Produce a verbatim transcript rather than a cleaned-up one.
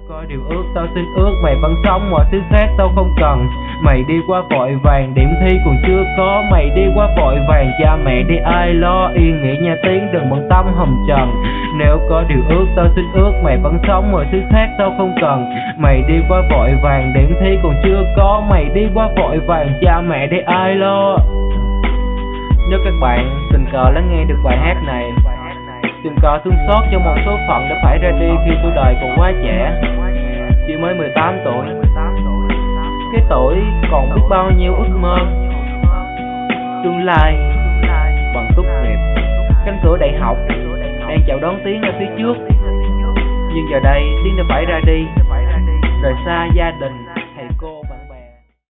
Có điều ước tao xin ước mày vẫn sống, mọi thứ khác tao không cần. Mày đi qua vội vàng, điểm thi còn chưa có. Mày đi qua vội vàng, cha mẹ đi ai lo. Yên nghỉ nha tiếng, đừng bận tâm hồng trần. Nếu có điều ước tao xin ước mày vẫn sống, mọi thứ khác tao không cần. Mày đi qua vội vàng, điểm thi còn chưa có. Mày đi qua vội vàng, cha mẹ đi ai lo. Nếu các bạn tình cờ lắng nghe được bài hát này, tình cờ thương xót cho một số phận đã phải ra đi khi tuổi đời còn quá trẻ, chỉ mới mười tám tuổi. Cái tuổi còn biết bao nhiêu ước mơ, tương lai bằng tốt nghiệp, cánh cửa đại học đang chào đón Tiến ở phía trước. Nhưng giờ đây Tiến đã phải ra đi, rời xa gia đình,